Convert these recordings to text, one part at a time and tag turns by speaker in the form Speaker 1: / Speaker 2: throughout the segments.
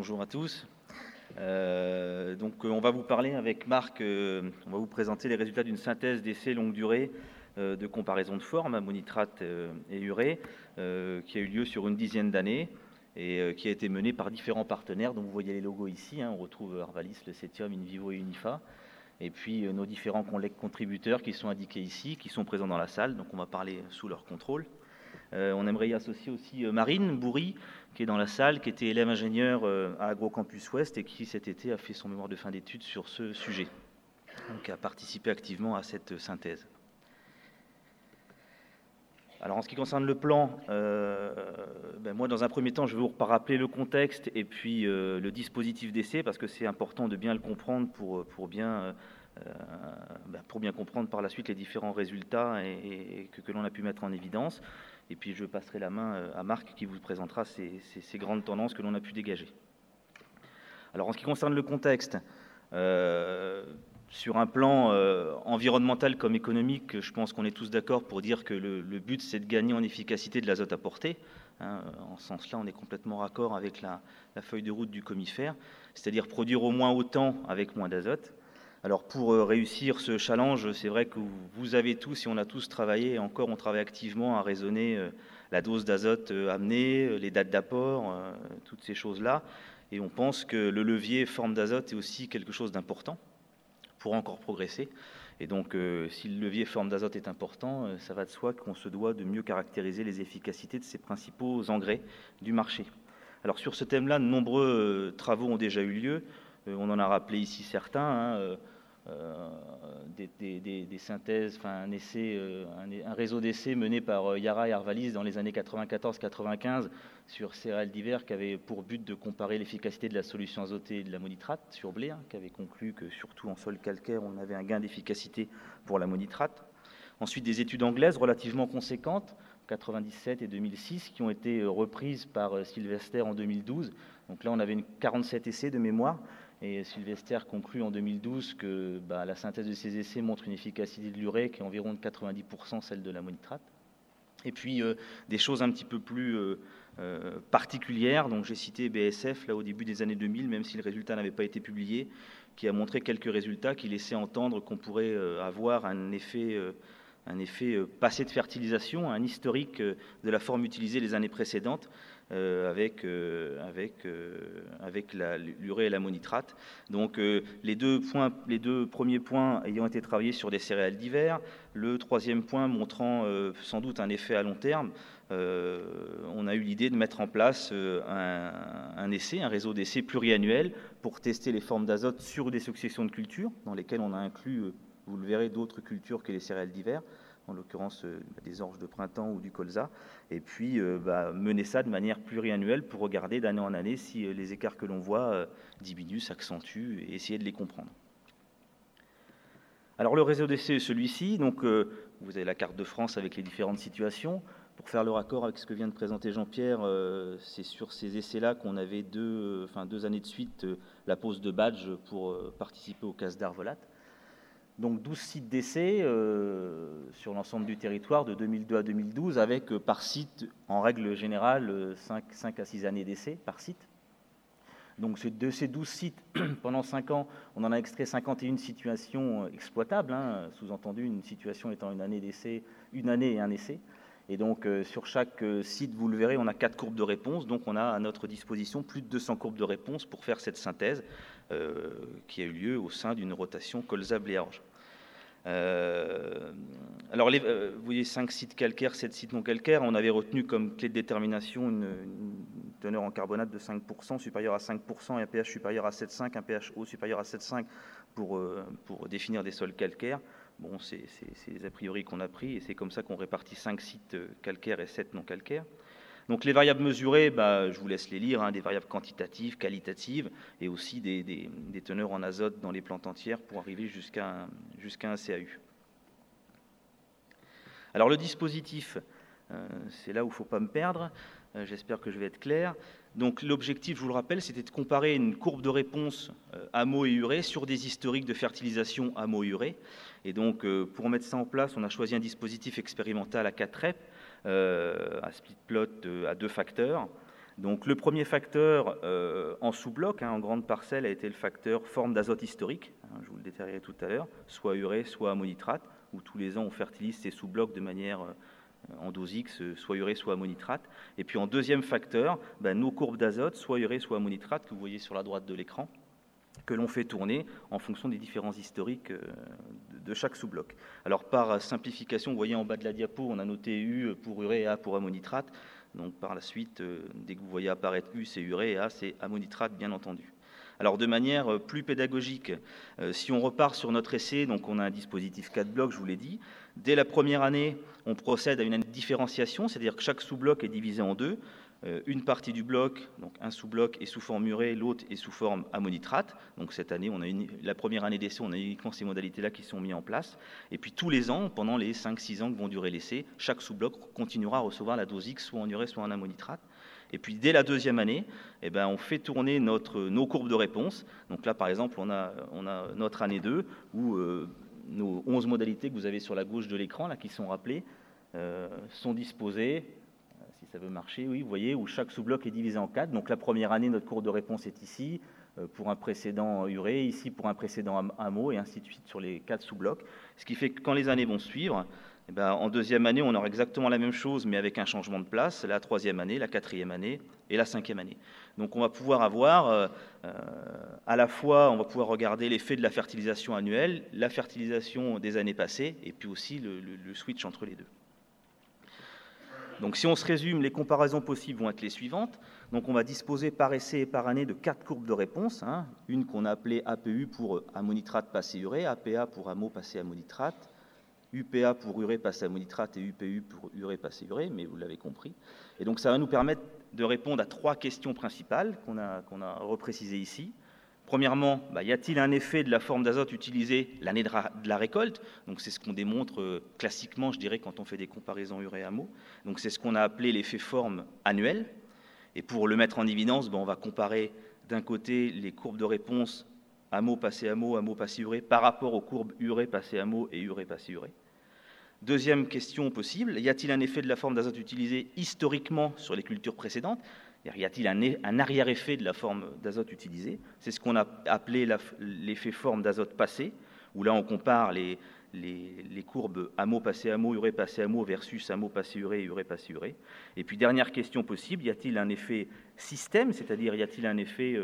Speaker 1: Bonjour à tous. On va vous parler avec Marc, on va vous présenter les résultats d'une synthèse d'essais longue durée de comparaison de formes, ammonitrate et urée, qui a eu lieu sur une dizaine d'années et qui a été menée par différents partenaires. Donc vous voyez les logos ici, on retrouve Arvalis, le Cetium, Invivo et Unifa. Et puis nos différents collègues contributeurs qui sont indiqués ici, qui sont présents dans la salle, donc on va parler sous leur contrôle. On aimerait y associer aussi Marine Bourri, qui est dans la salle, qui était élève ingénieur à AgroCampus Ouest et qui cet été a fait son mémoire de fin d'études sur ce sujet, donc a participé activement à cette synthèse. Alors en ce qui concerne le plan, moi dans un premier temps je vais vous rappeler le contexte et puis le dispositif d'essai, parce que c'est important de bien le comprendre pour bien comprendre par la suite les différents résultats et que l'on a pu mettre en évidence. Et puis je passerai la main à Marc qui vous présentera ces grandes tendances que l'on a pu dégager. Alors en ce qui concerne le contexte, sur un plan environnemental comme économique, je pense qu'on est tous d'accord pour dire que le but c'est de gagner en efficacité de l'azote apporté. En ce sens-là, on est complètement raccord avec la feuille de route du Comifère, c'est-à-dire produire au moins autant avec moins d'azote. Alors pour réussir ce challenge, c'est vrai que vous avez tous, et on a tous travaillé, et encore on travaille activement à raisonner la dose d'azote amenée, les dates d'apport, toutes ces choses-là. Et on pense que le levier forme d'azote est aussi quelque chose d'important pour encore progresser. Et donc si le levier forme d'azote est important, ça va de soi qu'on se doit de mieux caractériser les efficacités de ces principaux engrais du marché. Alors sur ce thème-là, de nombreux travaux ont déjà eu lieu. On en a rappelé ici certains. Des synthèses, un réseau d'essais mené par Yara et Arvalis dans les années 94-95 sur céréales divers qui avait pour but de comparer l'efficacité de la solution azotée et de l'ammonitrate sur blé, qui avait conclu que surtout en sol calcaire on avait un gain d'efficacité pour l'ammonitrate. Ensuite des études anglaises relativement conséquentes, 97 et 2006, qui ont été reprises par Sylvester en 2012. Donc là on avait 47 essais de mémoire. Et Sylvester conclut en 2012 que la synthèse de ces essais montre une efficacité de l'urée qui est environ de 90% celle de l'ammonitrate. Et puis des choses un petit peu plus particulières. Donc j'ai cité BASF là au début des années 2000, même si le résultat n'avait pas été publié, qui a montré quelques résultats qui laissaient entendre qu'on pourrait avoir un effet passé de fertilisation, un historique de la forme utilisée les années précédentes. Avec l'urée et l'ammonitrate. Donc les deux premiers points ayant été travaillés sur des céréales divers, le troisième point montrant sans doute un effet à long terme, on a eu l'idée de mettre en place un réseau d'essais pluriannuel pour tester les formes d'azote sur des successions de cultures dans lesquelles on a inclus, vous le verrez, d'autres cultures que les céréales divers, en l'occurrence des orges de printemps ou du colza, et puis mener ça de manière pluriannuelle pour regarder d'année en année si les écarts que l'on voit diminuent, s'accentuent, et essayer de les comprendre. Alors le réseau d'essais est celui-ci, donc vous avez la carte de France avec les différentes situations. Pour faire le raccord avec ce que vient de présenter Jean-Pierre, c'est sur ces essais-là qu'on avait deux années de suite la pose de badge pour participer au CAS d'Arvolat. Donc 12 sites d'essai sur l'ensemble du territoire de 2002 à 2012, avec par site, en règle générale, 5 à 6 années d'essai par site. Donc de ces 12 sites, pendant 5 ans, on en a extrait 51 situations exploitables, sous-entendu une situation étant une année d'essai, une année et un essai. Et donc sur chaque site, vous le verrez, on a 4 courbes de réponse, donc on a à notre disposition plus de 200 courbes de réponse pour faire cette synthèse qui a eu lieu au sein d'une rotation colza-blé-orge. Alors vous voyez 5 sites calcaires, 7 sites non calcaires, on avait retenu comme clé de détermination une teneur en carbonate de 5%, supérieure à 5%, et un pH supérieur à 7,5, un pH eau supérieur à 7,5 pour définir des sols calcaires. Bon, c'est les a priori qu'on a pris, et c'est comme ça qu'on répartit 5 sites calcaires et 7 non calcaires. Donc les variables mesurées, je vous laisse les lire, des variables quantitatives, qualitatives, et aussi des teneurs en azote dans les plantes entières pour arriver jusqu'à un CAU. Alors le dispositif, c'est là où il ne faut pas me perdre, j'espère que je vais être clair. Donc l'objectif, je vous le rappelle, c'était de comparer une courbe de réponse AMO et urée sur des historiques de fertilisation AMO-urée. Et donc pour mettre ça en place, on a choisi un dispositif expérimental à 4 reps, à split plot à 2 facteurs, Donc le premier facteur en sous-bloc, en grande parcelle, a été le facteur forme d'azote historique, je vous le détaillerai tout à l'heure, soit urée, soit ammonitrate, où tous les ans on fertilise ces sous-blocs de manière en dose X, soit urée, soit ammonitrate. Et puis en deuxième facteur, nos courbes d'azote, soit urée, soit ammonitrate, que vous voyez sur la droite de l'écran, que l'on fait tourner en fonction des différences historiques de chaque sous-bloc. Alors par simplification, vous voyez en bas de la diapo, on a noté U pour urée et A pour ammonitrate. Donc par la suite, dès que vous voyez apparaître U, c'est urée et A, c'est ammonitrate, bien entendu. Alors de manière plus pédagogique, si on repart sur notre essai, donc on a un dispositif 4 blocs, je vous l'ai dit. Dès la première année, on procède à une différenciation, c'est-à-dire que chaque sous-bloc est divisé en deux. Une partie du bloc, donc un sous-bloc est sous forme urée, l'autre est sous forme ammonitrate. Donc cette année, la première année d'essai, on a uniquement ces modalités-là qui sont mises en place. Et puis tous les ans, pendant les 5-6 ans que vont durer l'essai, chaque sous-bloc continuera à recevoir la dose X, soit en urée, soit en ammonitrate. Et puis dès la deuxième année, on fait tourner nos courbes de réponse. Donc là, par exemple, on a notre année 2, où nos 11 modalités que vous avez sur la gauche de l'écran, là, qui sont rappelées, sont disposées. Si ça veut marcher, oui, vous voyez, où chaque sous-bloc est divisé en 4. Donc la première année, notre courbe de réponse est ici, pour un précédent urée, ici pour un précédent ammo, et ainsi de suite sur les 4 sous-blocs. Ce qui fait que quand les années vont suivre, en deuxième année, on aura exactement la même chose, mais avec un changement de place, la troisième année, la quatrième année et la cinquième année. Donc on va pouvoir avoir, à la fois, on va pouvoir regarder l'effet de la fertilisation annuelle, la fertilisation des années passées, et puis aussi le switch entre les deux. Donc si on se résume, les comparaisons possibles vont être les suivantes. Donc on va disposer par essai et par année de 4 courbes de réponse, une qu'on a appelée APU pour ammonitrate passé urée, APA pour ammo passé ammonitrate, UPA pour urée passé ammonitrate et UPU pour urée passé urée, mais vous l'avez compris. Et donc ça va nous permettre de répondre à 3 questions principales qu'on a reprécisées ici. Premièrement, y a-t-il un effet de la forme d'azote utilisée l'année de la récolte? Donc c'est ce qu'on démontre classiquement, je dirais, quand on fait des comparaisons urée-ammo. Donc c'est ce qu'on a appelé l'effet forme annuel. Et pour le mettre en évidence, on va comparer d'un côté les courbes de réponse ammo passé urée par rapport aux courbes urée passé ammo et urée passé urée. Deuxième question possible, y a-t-il un effet de la forme d'azote utilisée historiquement sur les cultures précédentes? Y a-t-il un arrière-effet de la forme d'azote utilisée? C'est ce qu'on a appelé l'effet forme d'azote passé, où là on compare les courbes ammo passé ammo, urée passé ammo versus ammo passé urée et urée passé urée. Et puis dernière question possible, y a-t-il un effet système, c'est-à-dire y a-t-il un effet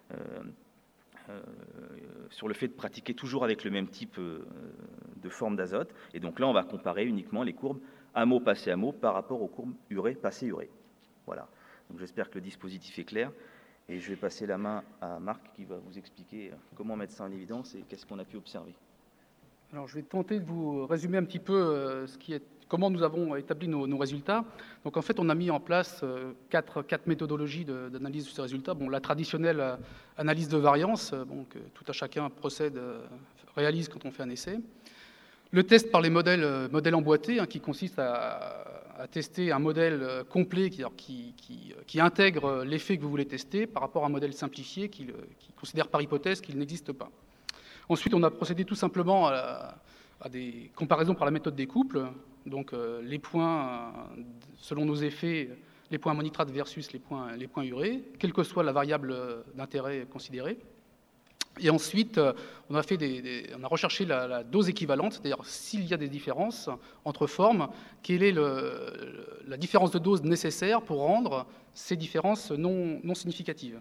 Speaker 1: sur le fait de pratiquer toujours avec le même type de forme d'azote? Et donc là on va comparer uniquement les courbes ammo passé ammo par rapport aux courbes urée passé urée. Voilà. Donc j'espère que le dispositif est clair et je vais passer la main à Marc qui va vous expliquer comment mettre ça en évidence et qu'est-ce qu'on a pu observer.
Speaker 2: Alors je vais tenter de vous résumer un petit peu comment nous avons établi nos résultats. Donc en fait on a mis en place quatre méthodologies d'analyse de ces résultats. La traditionnelle analyse de variance, que tout à chacun réalise quand on fait un essai. Le test par les modèles emboîtés, qui consiste à tester un modèle complet qui intègre l'effet que vous voulez tester par rapport à un modèle simplifié qui considère par hypothèse qu'il n'existe pas. Ensuite, on a procédé tout simplement à des comparaisons par la méthode des couples, donc les points, selon nos effets, les points ammonitrate versus les points urée, quelle que soit la variable d'intérêt considérée. Et ensuite, on a recherché la dose équivalente, c'est-à-dire s'il y a des différences entre formes, quelle est la différence de dose nécessaire pour rendre ces différences non significatives.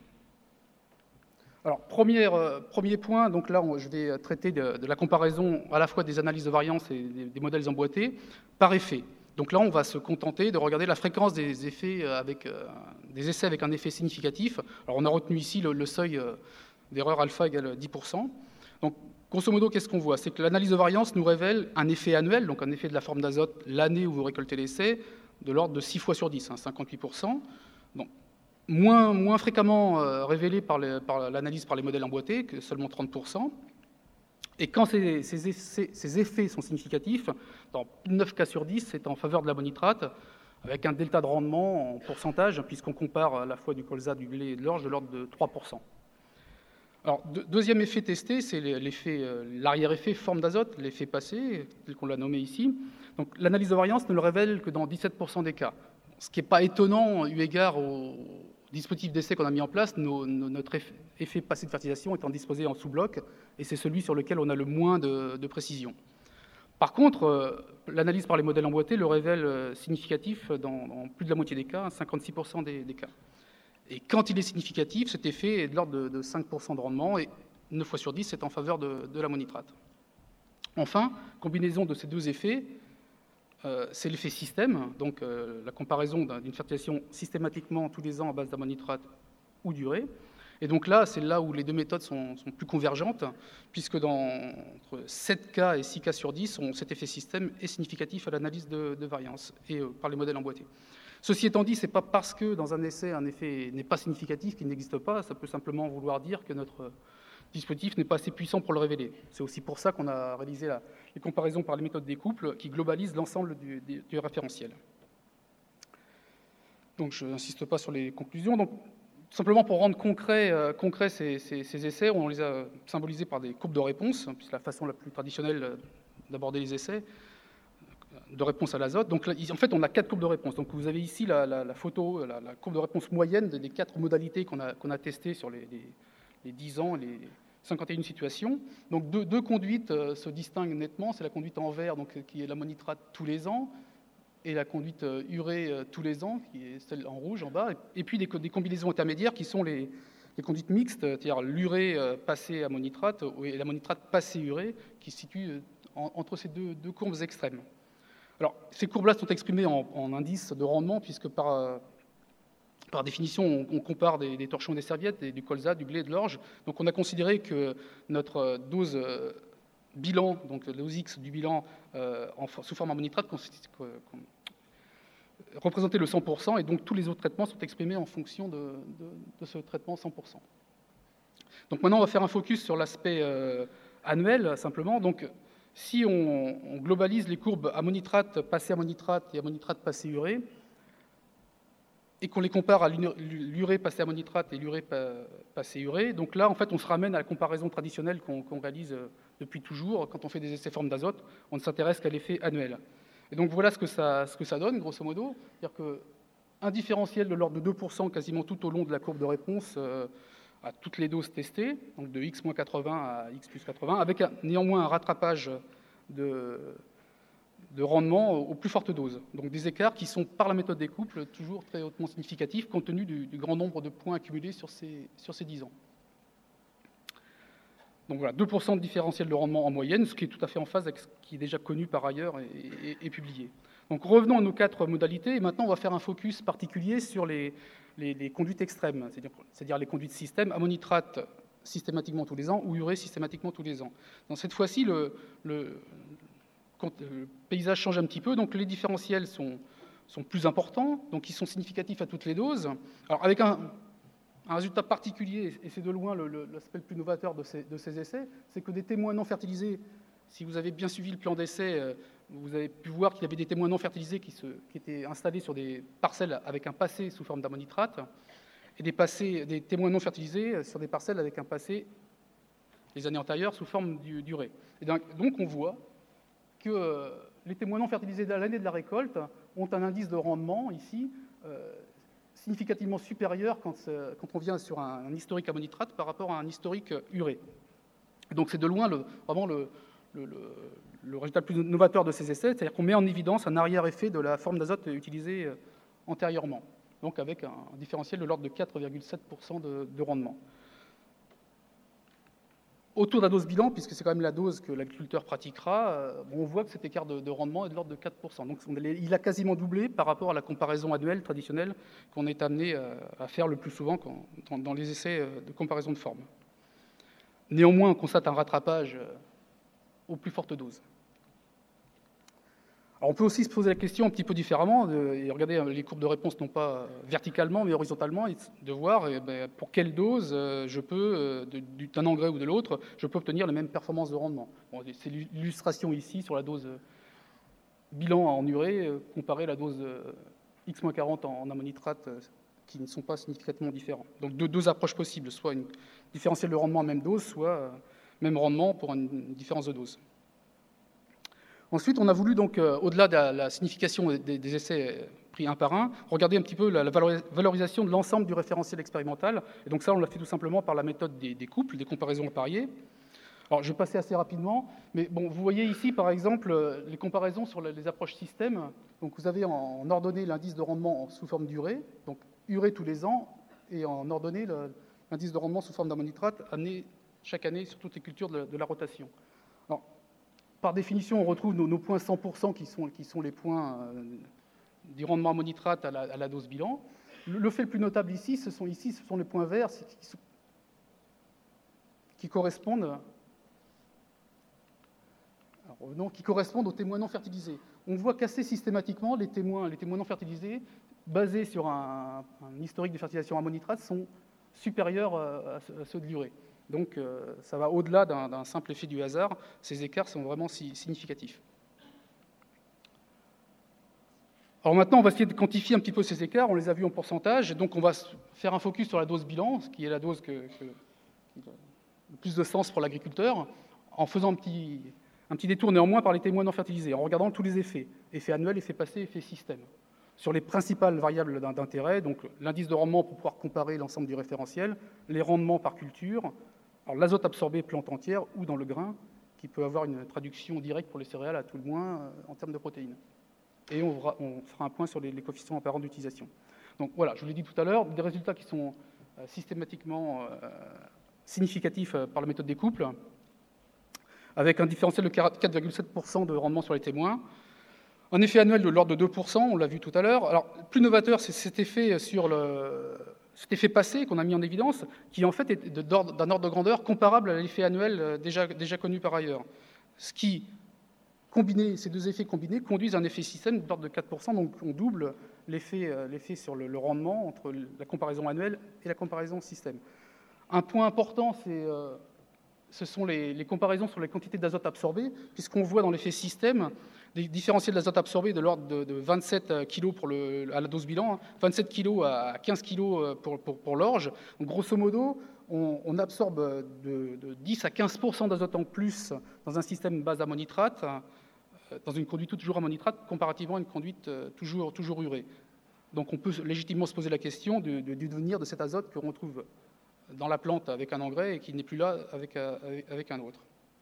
Speaker 2: Alors, premier point, donc là, je vais traiter de la comparaison à la fois des analyses de variance et des modèles emboîtés par effet. Donc là, on va se contenter de regarder la fréquence des effets des essais avec un effet significatif. Alors, on a retenu ici le seuil d'erreur alpha égale 10%. Donc, grosso modo, qu'est-ce qu'on voit? C'est que l'analyse de variance nous révèle un effet annuel, donc un effet de la forme d'azote l'année où vous récoltez l'essai, de l'ordre de 6 fois sur 10, 58%. Donc, moins fréquemment révélé par l'analyse par les modèles emboîtés, que seulement 30%. Et quand ces effets sont significatifs, dans 9 cas sur 10, c'est en faveur de l'ammonitrate, avec un delta de rendement en pourcentage, puisqu'on compare à la fois du colza, du blé et de l'orge, de l'ordre de 3%. Alors, deuxième effet testé, c'est l'arrière-effet forme d'azote, l'effet passé, tel qu'on l'a nommé ici. Donc, l'analyse de variance ne le révèle que dans 17% des cas, ce qui n'est pas étonnant eu égard aux dispositif d'essai qu'on a mis en place, notre effet passé de fertilisation étant disposé en sous-bloc, et c'est celui sur lequel on a le moins de précision. Par contre, l'analyse par les modèles emboîtés le révèle significatif dans plus de la moitié des cas, 56% des cas. Et quand il est significatif, cet effet est de l'ordre de 5% de rendement, et 9 fois sur 10, c'est en faveur de l'ammonitrate. Enfin, combinaison de ces deux effets, c'est l'effet système, donc la comparaison d'une fertilisation systématiquement tous les ans à base d'ammonitrate ou d'urée. Et donc là, c'est là où les deux méthodes sont plus convergentes, puisque entre 7 cas et 6 cas sur 10, cet effet système est significatif à l'analyse de variance et par les modèles emboîtés. Ceci étant dit, ce n'est pas parce que dans un essai, un effet n'est pas significatif qu'il n'existe pas. Ça peut simplement vouloir dire que notre dispositif n'est pas assez puissant pour le révéler. C'est aussi pour ça qu'on a réalisé les comparaisons par les méthodes des couples qui globalisent l'ensemble du référentiel. Donc je n'insiste pas sur les conclusions. Donc, simplement pour rendre concret ces essais, on les a symbolisés par des courbes de réponse, c'est la façon la plus traditionnelle d'aborder les essais, de réponse à l'azote. Donc là, en fait, on a 4 courbes de réponse. Donc vous avez ici la photo, la courbe de réponse moyenne des 4 modalités qu'on a testées sur les 10 ans, les 51 situations. Donc deux conduites se distinguent nettement. C'est la conduite en vert, donc, qui est l'ammonitrate tous les ans, et la conduite urée tous les ans, qui est celle en rouge en bas, et puis des combinaisons intermédiaires qui sont les conduites mixtes, c'est-à-dire l'urée passée ammonitrate et l'ammonitrate passée urée, qui se situent entre ces deux courbes extrêmes. Alors, ces courbes-là sont exprimées en indices de rendement, puisque par définition, on compare des torchons et des serviettes, du colza, du blé et de l'orge. Donc on a considéré que notre dose bilan, donc la dose X du bilan sous forme ammonitrate, représentait le 100%, et donc tous les autres traitements sont exprimés en fonction de ce traitement 100%. Donc maintenant, on va faire un focus sur l'aspect annuel, simplement. Donc, si on globalise les courbes ammonitrate passé ammonitrate et ammonitrate passé urée, et qu'on les compare à l'urée passé ammonitrate et l'urée passé urée, donc là, en fait, on se ramène à la comparaison traditionnelle qu'on réalise depuis toujours. Quand on fait des essais formes d'azote, on ne s'intéresse qu'à l'effet annuel. Et donc voilà ce que ça donne, grosso modo. C'est-à-dire qu'un différentiel de l'ordre de 2% quasiment tout au long de la courbe de réponse à toutes les doses testées, donc de x-80 à x+80, avec néanmoins un rattrapage de rendement aux plus fortes doses. Donc des écarts qui sont, par la méthode des couples, toujours très hautement significatifs, compte tenu du grand nombre de points accumulés sur ces 10 ans. Donc voilà, 2% de différentiel de rendement en moyenne, ce qui est tout à fait en phase avec ce qui est déjà connu par ailleurs et publié. Donc revenons à nos 4 modalités, et maintenant on va faire un focus particulier sur les conduites extrêmes, c'est-à-dire les conduites système, ammonitrate systématiquement tous les ans ou urée systématiquement tous les ans. Dans cette fois-ci, le paysage change un petit peu, donc les différentiels sont plus importants, donc ils sont significatifs à toutes les doses. Alors avec un résultat particulier, et c'est de loin l'aspect le plus novateur de ces essais, c'est que des témoins non fertilisés, si vous avez bien suivi le plan d'essai, vous avez pu voir qu'il y avait des témoins non fertilisés qui étaient installés sur des parcelles avec un passé sous forme d'ammonitrate, et des témoins non fertilisés sur des parcelles avec un passé, les années antérieures, sous forme d'urée. Et donc on voit que les témoins non fertilisés à l'année de la récolte ont un indice de rendement, ici, significativement supérieur quand on vient sur un historique ammonitrate par rapport à un historique urée. Et donc c'est de loin vraiment le résultat le plus novateur de ces essais, c'est-à-dire qu'on met en évidence un arrière-effet de la forme d'azote utilisée antérieurement, donc avec un différentiel de l'ordre de 4,7% de rendement. Autour de la dose bilan, puisque c'est quand même la dose que l'agriculteur pratiquera, on voit que cet écart de rendement est de l'ordre de 4%. Donc il a quasiment doublé par rapport à la comparaison annuelle traditionnelle qu'on est amené à faire le plus souvent dans les essais de comparaison de forme. Néanmoins, on constate un rattrapage aux plus fortes doses. Alors on peut aussi se poser la question un petit peu différemment, et regarder les courbes de réponse non pas verticalement mais horizontalement, et de voir pour quelle dose je peux, d'un engrais ou de l'autre, je peux obtenir les mêmes performances de rendement. Bon, c'est l'illustration ici sur la dose bilan en urée, comparée à la dose X-40 en ammonitrate, qui ne sont pas significativement différents. Donc deux approches possibles, soit une différentiel de rendement à même dose, soit même rendement pour une différence de dose. Ensuite, on a voulu donc, au-delà de la signification des essais pris un par un, regarder un petit peu la valorisation de l'ensemble du référentiel expérimental. Et donc ça, on l'a fait tout simplement par la méthode des couples, des comparaisons appariées. Alors, je vais passer assez rapidement, mais bon, vous voyez ici, par exemple, les comparaisons sur les approches système. Donc, vous avez en ordonnée l'indice de rendement sous forme d'urée, donc urée tous les ans, et en ordonnée l'indice de rendement sous forme d'ammonitrate amené chaque année sur toutes les cultures de la rotation. Alors, par définition, on retrouve nos points 100% qui sont les points du rendement ammonitrate à la dose bilan. Le fait le plus notable ici, ce sont les points verts qui correspondent aux témoins non fertilisés. On voit qu'assez systématiquement, les témoins non fertilisés, basés sur un historique de fertilisation ammonitrate, sont supérieurs à ceux de l'urée. Donc, ça va au-delà d'un simple effet du hasard. Ces écarts sont vraiment significatifs. Alors maintenant, on va essayer de quantifier un petit peu ces écarts. On les a vus en pourcentage. Donc, on va faire un focus sur la dose bilan, ce qui est la dose qui a le plus de sens pour l'agriculteur, en faisant un petit détour néanmoins par les témoins non fertilisés, en regardant tous les effets annuels, effets passés, effets système, sur les principales variables d'intérêt, donc l'indice de rendement pour pouvoir comparer l'ensemble du référentiel, les rendements par culture, alors l'azote absorbé plante entière ou dans le grain, qui peut avoir une traduction directe pour les céréales à tout le moins en termes de protéines. Et on fera un point sur les coefficients apparents d'utilisation. Donc voilà, je vous l'ai dit tout à l'heure, des résultats qui sont systématiquement significatifs par la méthode des couples, avec un différentiel de 4,7% de rendement sur les témoins. Un effet annuel de l'ordre de 2%, on l'a vu tout à l'heure. Alors, plus novateur, c'est cet effet passé qu'on a mis en évidence, qui en fait est d'un ordre de grandeur comparable à l'effet annuel déjà connu par ailleurs. Ce qui, ces deux effets combinés, conduisent à un effet système d'ordre de 4%, donc on double l'effet sur le rendement entre la comparaison annuelle et la comparaison système. Un point important, ce sont les comparaisons sur les quantités d'azote absorbées, puisqu'on voit dans l'effet système des différentiels d'azote absorbé de l'ordre de 27 kg à la dose bilan, 27 kg à 15 kg pour l'orge. Donc, grosso modo, on absorbe de 10 à 15% d'azote en plus dans un système base ammonitrate, dans une conduite toujours ammonitrate, comparativement à une conduite toujours urée. Donc on peut légitimement se poser la question du devenir de cet azote que l'on retrouve dans la plante avec un engrais et qui n'est plus là avec un autre.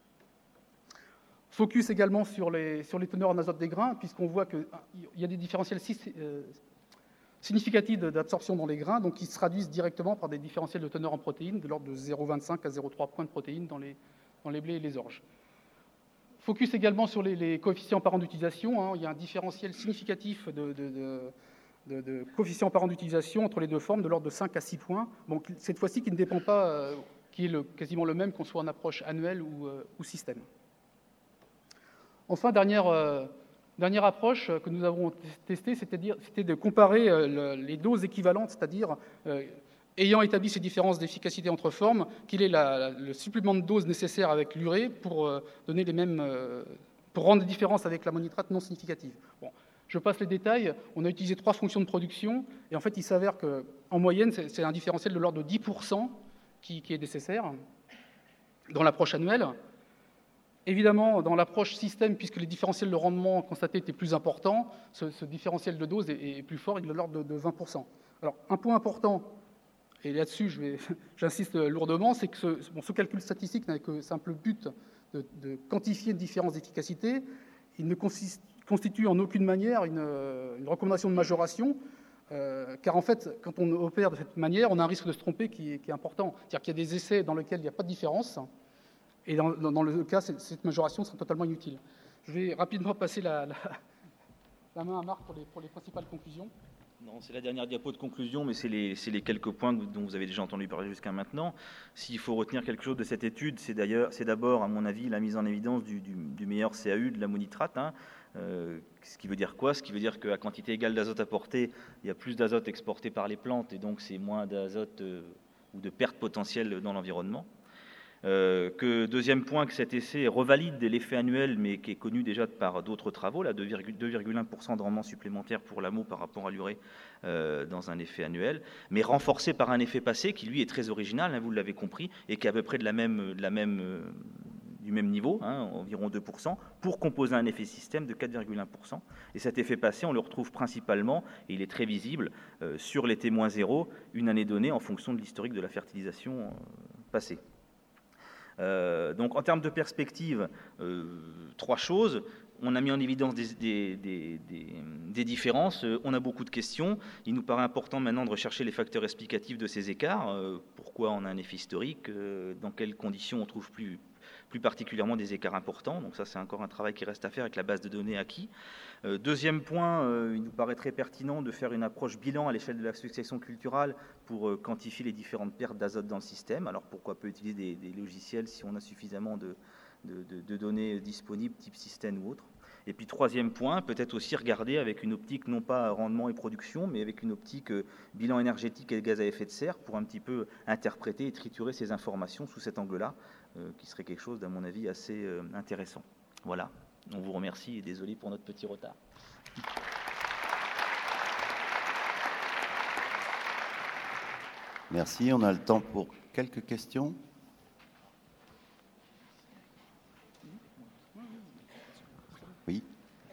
Speaker 2: Focus également sur les teneurs en azote des grains, puisqu'on voit qu'il y a des différentiels significatifs d'absorption dans les grains, donc qui se traduisent directement par des différentiels de teneur en protéines de l'ordre de 0,25 à 0,3 points de protéines dans les blés et les orges. Focus également sur les coefficients apparents d'utilisation. Il y a un différentiel significatif de coefficients apparents d'utilisation entre les deux formes de l'ordre de 5 à 6 points. Bon, cette fois-ci, qui ne dépend pas, qui est quasiment le même qu'on soit en approche annuelle ou système. Enfin, dernière approche que nous avons testée, c'était de comparer les doses équivalentes, c'est-à-dire ayant établi ces différences d'efficacité entre formes, quel est le supplément de dose nécessaire avec l'urée pour donner pour rendre des différences avec l'ammonitrate non significatives. Bon, je passe les détails. On a utilisé 3 fonctions de production, et en fait, il s'avère qu'en moyenne, c'est un différentiel de l'ordre de 10% qui est nécessaire dans l'approche annuelle. Évidemment, dans l'approche système, puisque les différentiels de rendement constatés étaient plus importants, ce différentiel de dose est plus fort, il est de l'ordre de 20%. Alors, un point important, et là-dessus j'insiste lourdement, c'est que ce calcul statistique n'a que simple but de quantifier une différence d'efficacité. Il ne constitue en aucune manière une recommandation de majoration, car en fait, quand on opère de cette manière, on a un risque de se tromper qui est important. C'est-à-dire qu'il y a des essais dans lesquels il n'y a pas de différence, et dans le cas, cette majoration sera totalement inutile. Je vais rapidement passer la main à Marc pour les principales conclusions.
Speaker 1: Non, c'est la dernière diapo de conclusion, mais c'est les quelques points dont vous avez déjà entendu parler jusqu'à maintenant. S'il faut retenir quelque chose de cette étude, c'est d'abord, à mon avis, la mise en évidence du meilleur CAU de l'ammonitrate. Ce qui veut dire quoi? Ce qui veut dire qu'à quantité égale d'azote apporté, il y a plus d'azote exporté par les plantes, et donc c'est moins d'azote ou de perte potentielle dans l'environnement. Deuxième point, que cet essai revalide l'effet annuel, mais qui est connu déjà par d'autres travaux, là, 2,1% de rendement supplémentaire pour l'amont par rapport à l'urée dans un effet annuel, mais renforcé par un effet passé qui, lui, est très original, vous l'avez compris, et qui est à peu près du du même niveau, environ 2%, pour composer un effet système de 4,1%. Et cet effet passé, on le retrouve principalement, et il est très visible, sur les témoins zéro, une année donnée, en fonction de l'historique de la fertilisation passée. Donc en termes de perspective, 3 choses. On a mis en évidence des différences. On a beaucoup de questions. Il nous paraît important maintenant de rechercher les facteurs explicatifs de ces écarts. Pourquoi on a un effet historique? Dans quelles conditions on trouve plus particulièrement des écarts importants? Donc ça, c'est encore un travail qui reste à faire avec la base de données acquis. Deuxième point, il nous paraît très pertinent de faire une approche bilan à l'échelle de la succession culturale pour quantifier les différentes pertes d'azote dans le système. Alors pourquoi pas utiliser des logiciels si on a suffisamment de données disponibles, type système ou autre. Et puis troisième point, peut-être aussi regarder avec une optique non pas rendement et production, mais avec une optique bilan énergétique et gaz à effet de serre pour un petit peu interpréter et triturer ces informations sous cet angle-là, qui serait quelque chose, à mon avis, assez intéressant. Voilà, on vous remercie et désolé pour notre petit retard.
Speaker 3: Merci, on a le temps pour quelques questions. Oui.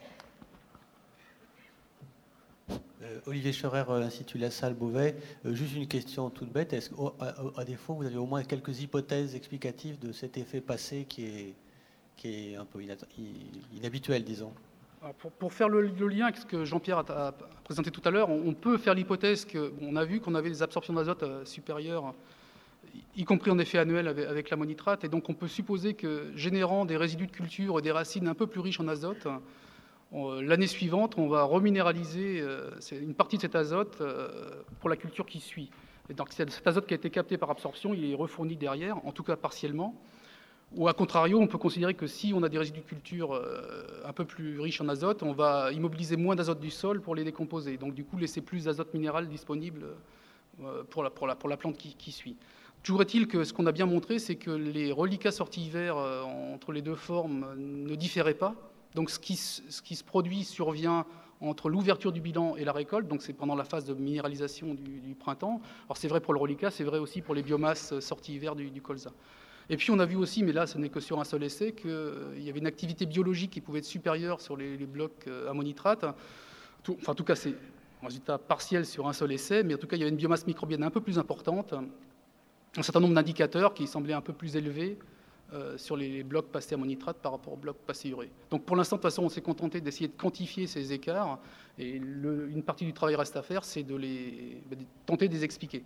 Speaker 4: Olivier Scherer, Institut La Salle Beauvais. Juste une question toute bête. Est-ce qu'à défaut, vous avez au moins quelques hypothèses explicatives de cet effet passé qui est un peu inhabituel, disons?
Speaker 2: Alors pour faire le lien avec ce que Jean-Pierre a présenté tout à l'heure, on peut faire l'hypothèse qu'on a vu qu'on avait des absorptions d'azote supérieures, y compris en effet annuel avec l'ammonitrate, et donc on peut supposer que générant des résidus de culture et des racines un peu plus riches en azote, l'année suivante, on va reminéraliser une partie de cet azote pour la culture qui suit. Et donc cet azote qui a été capté par absorption, il est refourni derrière, en tout cas partiellement. Ou à contrario, on peut considérer que si on a des résidus de culture un peu plus riches en azote, on va immobiliser moins d'azote du sol pour les décomposer. Donc du coup, laisser plus d'azote minéral disponible pour la plante qui suit. Toujours est-il que ce qu'on a bien montré, c'est que les reliquats sortis hiver entre les deux formes ne différaient pas. Donc ce qui se produit survient entre l'ouverture du bilan et la récolte, donc c'est pendant la phase de minéralisation du printemps. Alors c'est vrai pour le reliquat, c'est vrai aussi pour les biomasses sorties hiver du colza. Et puis on a vu aussi, mais là ce n'est que sur un seul essai, qu'il y avait une activité biologique qui pouvait être supérieure sur les blocs ammonitrate. En tout cas, c'est un résultat partiel sur un seul essai, mais en tout cas il y avait une biomasse microbienne un peu plus importante, un certain nombre d'indicateurs qui semblaient un peu plus élevés sur les blocs passés ammonitrate par rapport aux blocs passés urée. Donc pour l'instant, de toute façon, on s'est contenté d'essayer de quantifier ces écarts, et une partie du travail reste à faire, c'est de tenter de les expliquer.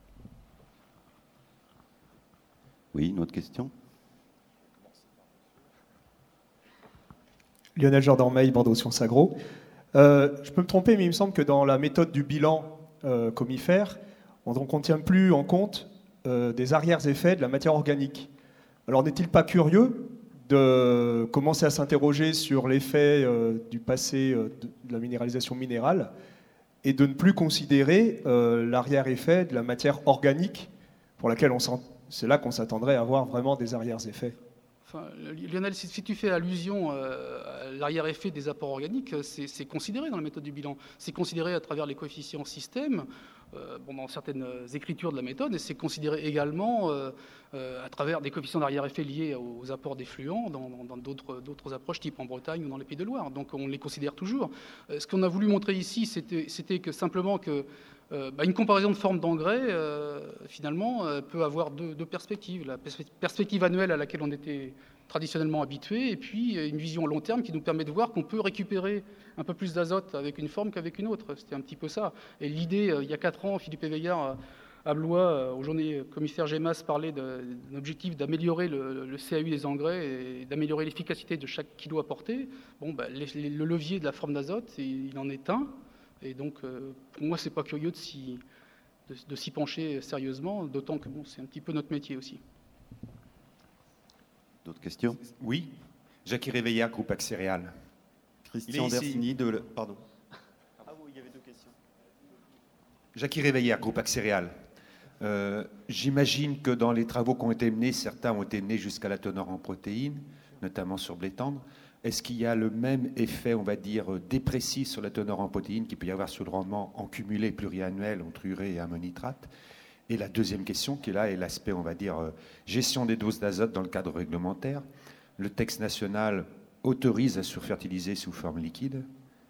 Speaker 3: Oui, une autre question?
Speaker 5: Lionel Jordan-Meil, Bordeaux Sciences Agro. Je peux me tromper, mais il me semble que dans la méthode du bilan comifère, on ne tient plus en compte des arrières-effets de la matière organique. Alors n'est-il pas curieux de commencer à s'interroger sur l'effet du passé de la minéralisation minérale et de ne plus considérer l'arrière-effet de la matière organique pour laquelle c'est là qu'on s'attendrait à avoir vraiment des arrières-effets?
Speaker 2: Enfin, Lionel, si tu fais allusion à l'arrière-effet des apports organiques, c'est considéré dans la méthode du bilan. C'est considéré à travers les coefficients système, dans certaines écritures de la méthode, et c'est considéré également à travers des coefficients d'arrière-effet liés aux apports d'effluents dans d'autres approches, type en Bretagne ou dans les Pays de Loire. Donc on les considère toujours. Ce qu'on a voulu montrer ici, c'était que simplement que une comparaison de forme d'engrais, finalement, peut avoir deux perspectives. La perspective annuelle à laquelle on était traditionnellement habitué, et puis une vision à long terme qui nous permet de voir qu'on peut récupérer un peu plus d'azote avec une forme qu'avec une autre. C'était un petit peu ça. Et l'idée, il y a 4 ans, Philippe Éveillard, à Blois, aux journées commissaire GEMAS, parlait d'un objectif d'améliorer le CAU des engrais et d'améliorer l'efficacité de chaque kilo apporté. Le levier de la forme d'azote, il en est un. Et donc, pour moi, c'est pas curieux de s'y pencher sérieusement, d'autant que c'est un petit peu notre métier aussi.
Speaker 3: D'autres questions?
Speaker 6: Oui. Jacques Réveillard, groupe Axéréal.
Speaker 3: Christian Dersini Pardon.
Speaker 6: Ah oui, il y avait 2 questions. Jacques Réveillard, groupe Axéréal. J'imagine que dans les travaux qui ont été menés, certains ont été menés jusqu'à la teneur en protéines, notamment sur blé tendre. Est-ce qu'il y a le même effet, on va dire, dépressif sur la teneur en protéines qu'il peut y avoir sur le rendement en cumulé pluriannuel entre urée et ammonitrate? Et la deuxième question, qui est là, est l'aspect, on va dire, gestion des doses d'azote dans le cadre réglementaire. le texte national autorise à surfertiliser sous forme liquide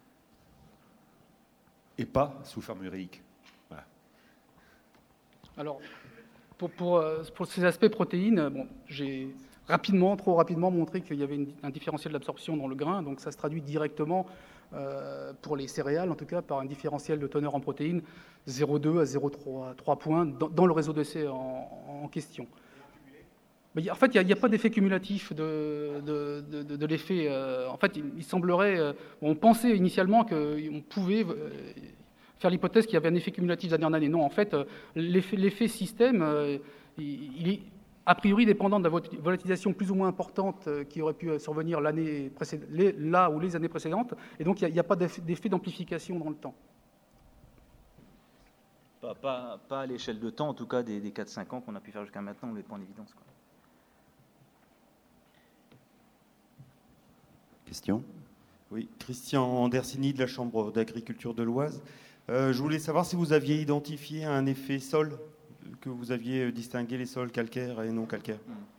Speaker 6: et pas sous forme uréique. Voilà.
Speaker 2: Alors, pour ces aspects protéines, bon, j'ai trop rapidement montré qu'il y avait un différentiel d'absorption dans le grain, donc ça se traduit directement pour les céréales, en tout cas, par un différentiel de teneur en protéines 0,2 à 0,3 points dans le réseau d'essai en question. Mais en fait, il n'y a pas d'effet cumulatif de l'effet. En fait, il semblerait, on pensait initialement qu'on pouvait faire l'hypothèse qu'il y avait un effet cumulatif d'année en année. Non, en fait, l'effet système, il est a priori dépendant de la volatilisation plus ou moins importante qui aurait pu survenir l'année précédente, là ou les années précédentes, et donc il n'y a pas d'effet d'amplification dans le temps.
Speaker 1: Pas à l'échelle de temps, en tout cas des 4-5 ans qu'on a pu faire jusqu'à maintenant, on ne met pas en évidence, quoi.
Speaker 3: Question ?
Speaker 7: Oui, Christian Andersini de la Chambre d'agriculture de l'Oise. Je voulais savoir si vous aviez identifié un effet sol, que vous aviez distingué les sols calcaires et non calcaires.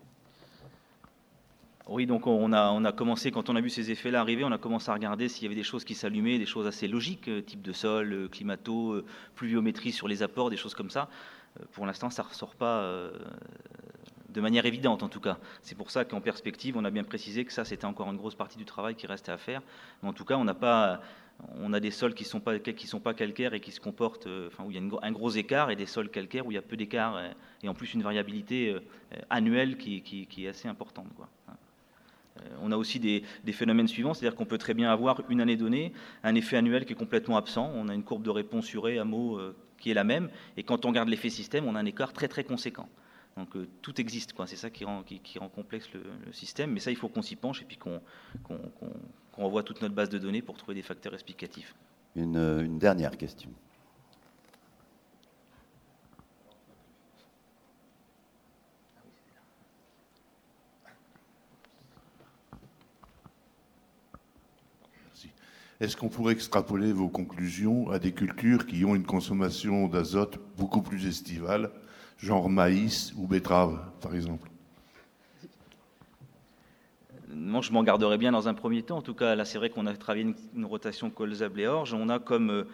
Speaker 1: Oui, donc on a commencé, quand on a vu ces effets-là arriver, on a commencé à regarder s'il y avait des choses qui s'allumaient, des choses assez logiques, type de sol, climato, pluviométrie sur les apports, des choses comme ça. Pour l'instant, ça ne ressort pas de manière évidente, en tout cas. C'est pour ça qu'en perspective, on a bien précisé que ça, c'était encore une grosse partie du travail qui restait à faire. Mais en tout cas, on a des sols qui sont pas calcaires et qui se comportent, où il y a un gros écart, et des sols calcaires où il y a peu d'écart, et en plus une variabilité annuelle qui est assez importante, quoi. On a aussi des phénomènes suivants, c'est-à-dire qu'on peut très bien avoir une année donnée un effet annuel qui est complètement absent. On a une courbe de réponse urée à mot qui est la même, et quand on regarde l'effet système, on a un écart très très conséquent. Donc tout existe, quoi. C'est ça qui rend complexe le système, mais ça il faut qu'on s'y penche et puis qu'on revoie toute notre base de données pour trouver des facteurs explicatifs.
Speaker 3: Une dernière question.
Speaker 8: Est-ce qu'on pourrait extrapoler vos conclusions à des cultures qui ont une consommation d'azote beaucoup plus estivale, genre maïs ou betterave, par exemple?
Speaker 1: Non, je m'en garderais bien dans un premier temps. En tout cas, là, c'est vrai qu'on a travaillé une rotation colza-blé-orge. On a comme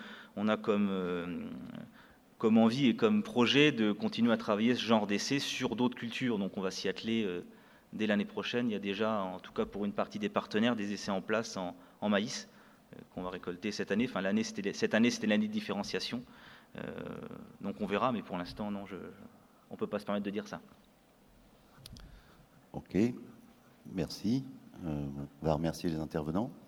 Speaker 1: envie et comme projet de continuer à travailler ce genre d'essai sur d'autres cultures. Donc, on va s'y atteler dès l'année prochaine. Il y a déjà, en tout cas pour une partie des partenaires, des essais en place en maïs qu'on va récolter cette année. Enfin, cette année, c'était l'année de différenciation. Donc, on verra, mais pour l'instant, non, on ne peut pas se permettre de dire ça.
Speaker 3: Ok, merci. On va remercier les intervenants.